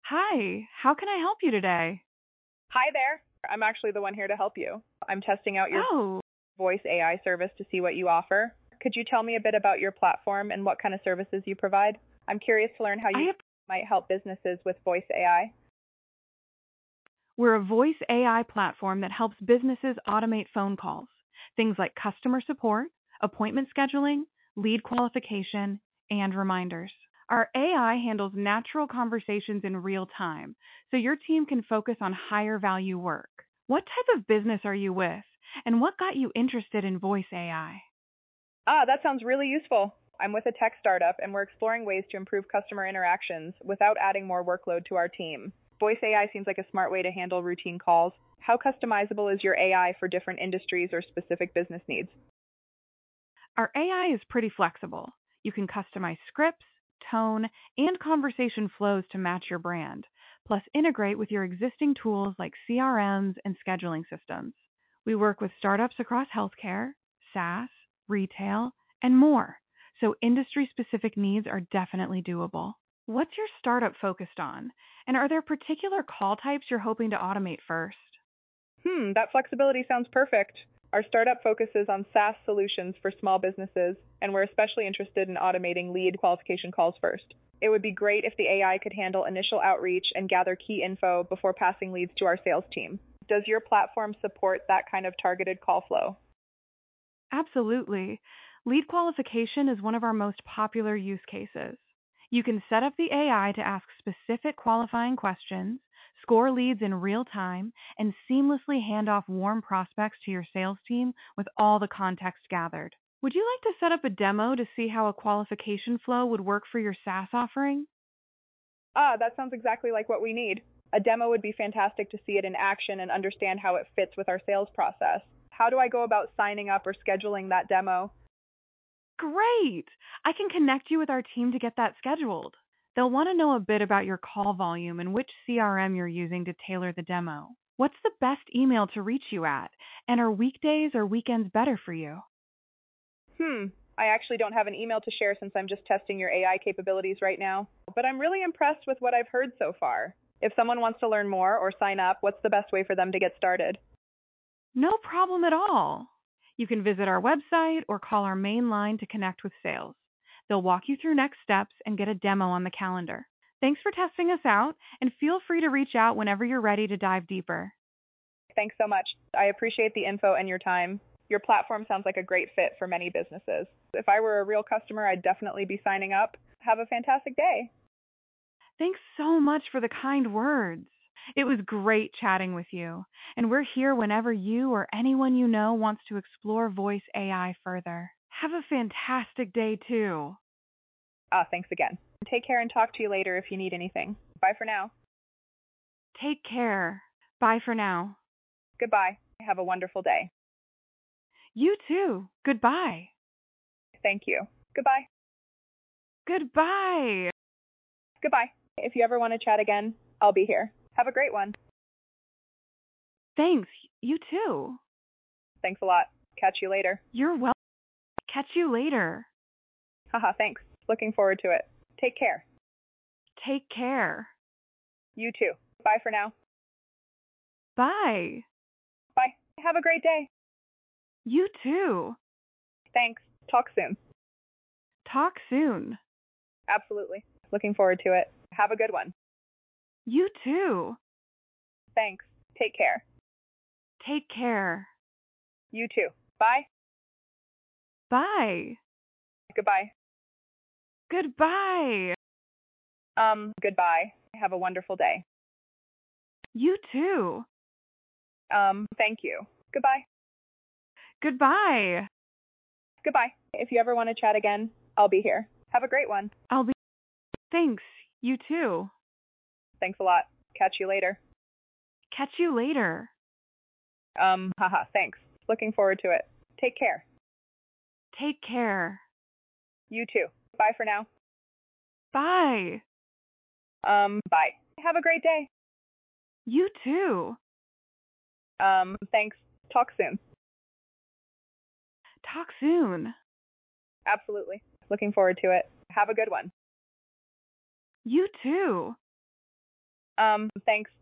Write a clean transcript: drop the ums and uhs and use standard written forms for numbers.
Hi, how can I help you today? Hi there. I'm actually the one here to help you. I'm testing out your Oh, voice AI service to see what you offer. Could you tell me a bit about your platform and what kind of services you provide? I'm curious to learn how I you have, might help businesses with voice AI. we're a voice AI platform that helps businesses automate phone calls. Things like customer support, appointment scheduling, lead qualification, and reminders. Our AI handles natural conversations in real time, so your team can focus on higher value work. What type of business are you with, and what got you interested in voice AI? That sounds really useful. I'm with a tech startup and we're exploring ways to improve customer interactions without adding more workload to our team. Voice AI seems like a smart way to handle routine calls. How customizable is your AI for different industries or specific business needs? Our AI is pretty flexible. You can customize scripts, tone, and conversation flows to match your brand, plus integrate with your existing tools like CRMs and scheduling systems. We work with startups across healthcare, SaaS, retail, and more, so industry specific needs are definitely doable. What's your startup focused on? And are there particular call types you're hoping to automate first? That flexibility sounds perfect. Our startup focuses on SaaS solutions for small businesses, and we're especially interested in automating lead qualification calls first. It would be great if the AI could handle initial outreach and gather key info before passing leads to our sales team. Does your platform support that kind of targeted call flow? Absolutely. Lead qualification is one of our most popular use cases. You can set up the AI to ask specific qualifying questions, score leads in real time, and seamlessly hand off warm prospects to your sales team with all the context gathered. Would you like to set up a demo to see how a qualification flow would work for your SaaS offering? That sounds exactly like what we need. A demo would be fantastic to see it in action and understand how it fits with our sales process. How do I go about signing up or scheduling that demo? Great! I can connect you with our team to get that scheduled. They'll want to know a bit about your call volume and which CRM you're using to tailor the demo. What's the best email to reach you at? And are weekdays or weekends better for you? Hmm, I actually don't have an email to share since I'm just testing your AI capabilities right now, but I'm really impressed with what I've heard so far. If someone wants to learn more or sign up, what's the best way for them to get started? No problem at all. You can visit our website or call our main line to connect with sales. They'll walk you through next steps and get a demo on the calendar. Thanks for testing us out, and feel free to reach out whenever you're ready to dive deeper. Thanks so much. I appreciate the info and your time. Your platform sounds like a great fit for many businesses. If I were a real customer, I'd definitely be signing up. Have a fantastic day. Thanks so much for the kind words. It was great chatting with you, and we're here whenever you or anyone you know wants to explore voice AI further. Have a fantastic day, too. Thanks again. Take care and talk to you later if you need anything. Bye for now. Take care. Bye for now. Goodbye. Have a wonderful day. You too. Goodbye. Thank you. Goodbye. Goodbye. Goodbye. If you ever want to chat again, I'll be here. Have a great one. Thanks. You too. Thanks a lot. Catch you later. You're welcome. Catch you later. Haha, thanks. Looking forward to it. Take care. Take care. You too. Bye for now. Bye. Bye. Have a great day. You too. Thanks. Talk soon. Talk soon. Absolutely. Looking forward to it. Have a good one. You too. Thanks. Take care. Take care. You too. Bye. Bye. Goodbye. Goodbye. Goodbye. Have a wonderful day. You too. Thank you. Goodbye. Goodbye. Goodbye. If you ever want to chat again, I'll be here. Have a great one. I'll be. Thanks. You too. Thanks a lot. Catch you later. Catch you later. Haha, thanks. Looking forward to it. Take care. Take care. You too. Bye for now. Bye. Bye. Have a great day. You too. Thanks. Talk soon. Talk soon. Absolutely. Looking forward to it. Have a good one. You too. Thanks.